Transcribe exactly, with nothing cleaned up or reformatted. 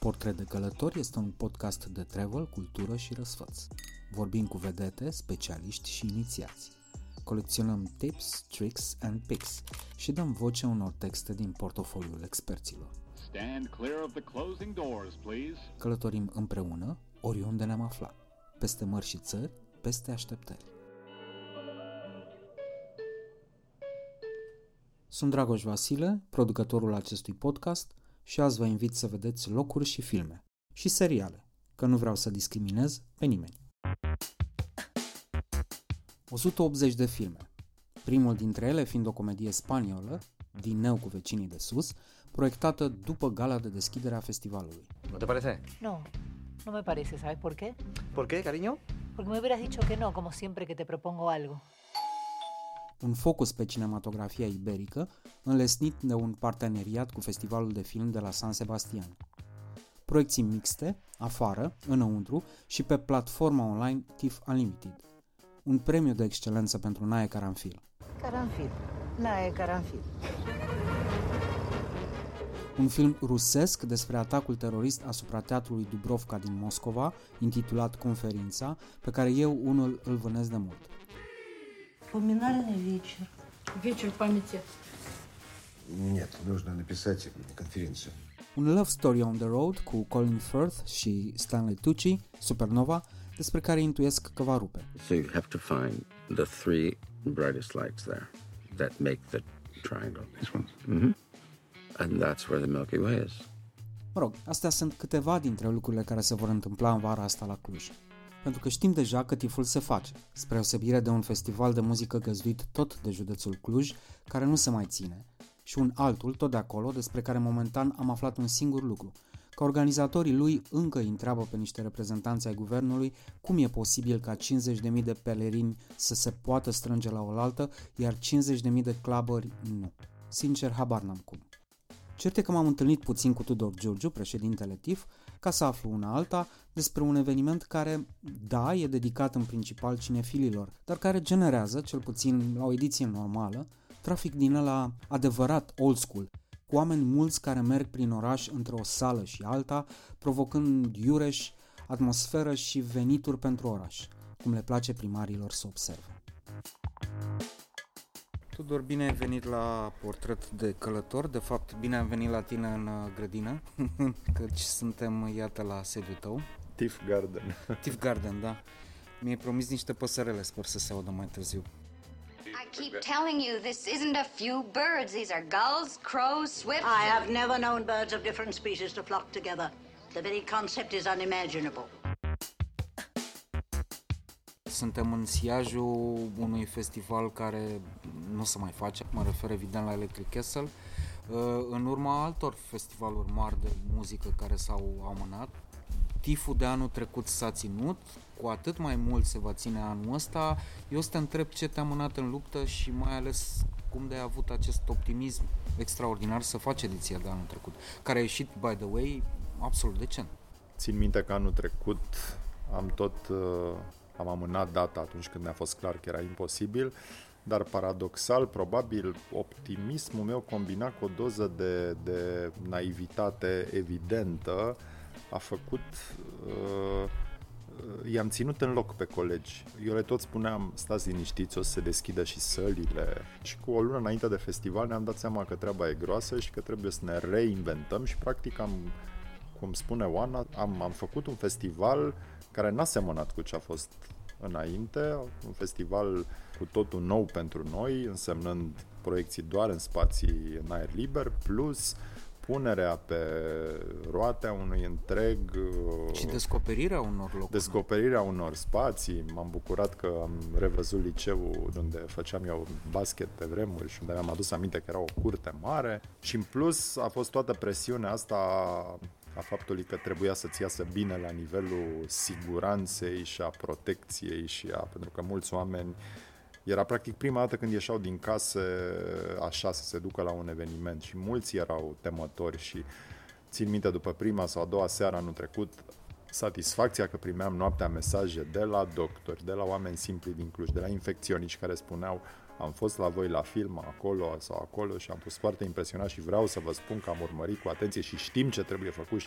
Portret de călător este un podcast de travel, cultură și răsfăț. Vorbim cu vedete, specialiști și inițiați. Colecționăm tips, tricks and pics și dăm voce unor texte din portofoliul experților. Stand clear of the closing doors, please. Călătorim împreună, oriunde ne-am aflat, peste mări și țări, peste așteptări. Sunt Dragoș Vasile, producătorul acestui podcast, și azi vă invit să vedeți locuri și filme și seriale, că nu vreau să discriminez pe nimeni. o sută optzeci de filme, primul dintre ele fiind o comedie spaniolă, Dineu cu vecinii de sus, proiectată după gala de deschidere a festivalului. ¿No te parece? No, no me parece, ¿sabes por qué? ¿Por qué, cariño? Porque me hubieras dicho que no, como siempre que te propongo algo. Un focus pe cinematografia iberică, înlesnit de un parteneriat cu Festivalul de Film de la San Sebastian. Proiecții mixte, afară, înăuntru și pe platforma online TIFF Unlimited. Un premiu de excelență pentru Nae Caranfil. Caranfil, Nae Caranfil. Un film rusesc despre atacul terorist asupra teatrului Dubrovka din Moscova, intitulat Conferința, pe care eu unul îl vânez de mult. Поминальный вечер. Вечер памяти. Нет, нужно написать конференцию. Un love story on the road cu Colin Firth și Stanley Tucci, Supernova, despre care intuiesc că va rupe. So you have to find the three brightest lights there that make the triangle. This one. Mm-hmm. And that's where the Milky Way is. Mă rog, astea sunt câteva dintre lucrurile care se vor întâmpla în vara asta la Cluj. Pentru că știm deja că TIFF-ul se face, spre osebire de un festival de muzică găzduit tot de județul Cluj, care nu se mai ține, și un altul tot de acolo, despre care momentan am aflat un singur lucru, că organizatorii lui încă îi întreabă pe niște reprezentanți ai guvernului cum e posibil ca cincizeci de mii de pelerini să se poată strânge la oaltă, iar cincizeci de mii de clubberi nu. Sincer, habar n-am cum. Cert e că m-am întâlnit puțin cu Tudor Giurgiu, președintele TIFF, ca să aflu una alta despre un eveniment care, da, e dedicat în principal cinefililor, dar care generează, cel puțin la o ediție normală, trafic din ăla adevărat old school, cu oameni mulți care merg prin oraș între o sală și alta, provocând iureș, atmosferă și venituri pentru oraș, cum le place primarilor să observe. Tudor, bine ai venit la Portret de călător. De fapt, bine am venit la tine în grădină, căci suntem, iată, la sediul tău. TIFF Garden. TIFF Garden, da. Mi-ai promis niște păsărele, sper să se audă mai târziu. I keep telling you, this isn't a few birds. These are gulls, crows, swifts. I have never known birds of different species to flock together. The very concept is unimaginable. Suntem în siajul unui festival care nu se mai face, mă refer evident la Electric Castle, în urma altor festivaluri mari de muzică care s-au amânat. TIFF-ul de anul trecut s-a ținut, cu atât mai mult se va ține anul ăsta. Eu să te întreb ce te-a mânat în luptă și mai ales cum de ai avut acest optimism extraordinar să faci ediția de anul trecut, care a ieșit, by the way, absolut decent. Țin minte că anul trecut am tot am amânat data atunci când ne-a fost clar că era imposibil, dar paradoxal, probabil, optimismul meu combinat cu o doză de, de naivitate evidentă a făcut, uh, i-am ținut în loc pe colegi. Eu le tot spuneam, stați liniștiți, o să se deschidă și sălile. Și cu o lună înainte de festival ne-am dat seama că treaba e groasă și că trebuie să ne reinventăm și practic am, cum spune Oana, am, am făcut un festival care n-a semănat cu ce a fost înainte, un festival cu totul nou pentru noi, însemnând proiecții doar în spații în aer liber, plus punerea pe roate a unui întreg... Și descoperirea unor locuri. Descoperirea unor spații. M-am bucurat că am revăzut liceul unde făceam eu basket pe vremuri și unde mi-am adus aminte că era o curte mare. Și în plus a fost toată presiunea asta a faptului că trebuia să-ți iasă bine la nivelul siguranței și a protecției și a... pentru că mulți oameni... Era practic prima dată când ieșeau din case așa să se ducă la un eveniment și mulți erau temători și țin minte după prima sau a doua seară anul trecut satisfacția că primeam noaptea mesaje de la doctori, de la oameni simpli din Cluj, de la infecționiști care spuneau am fost la voi la film acolo sau acolo și am fost foarte impresionat și vreau să vă spun că am urmărit cu atenție și știm ce trebuie făcut și